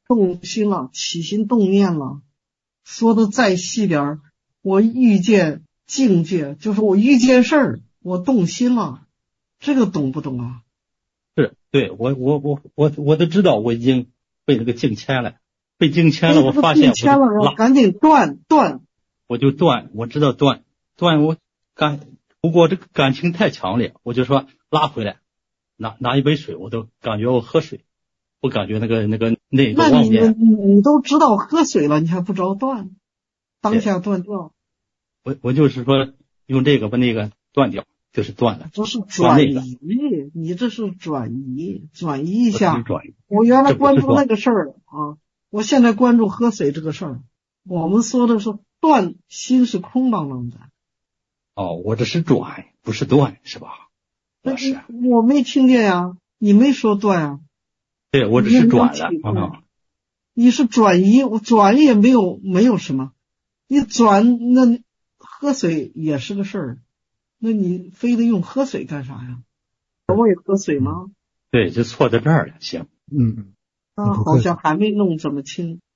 动心了，起心动念了。说的再细点儿，我遇见境界，就是我遇见事儿，我动心了，这个懂不懂啊？ 是，对，我都知道，我已经被那个境牵了，被境牵了，我发现我就牵了，然后赶紧断， 我就断，我知道断，不过这个感情太强烈，我就说拉回来，拿一杯水，我都感觉我喝水，我感觉那个那妄念， 你都知道喝水了，你还不知道断，当下断掉。 我就是说用这个把那个断掉，就是断了。 这是转移，你这是转移一下。我原来关注那个事儿啊，我现在关注喝水这个事儿。我们说的是断，心是空荡荡的。 哦，我这是转，不是断，是吧？ 我没听见呀，你没说断啊。 对，我只是转了。 你是转移，我转也没有什么。你转那喝水也是个事儿，那你非得用喝水干啥呀？我也喝水吗？ 对，就错在这儿了。行， 好像还没弄这么清。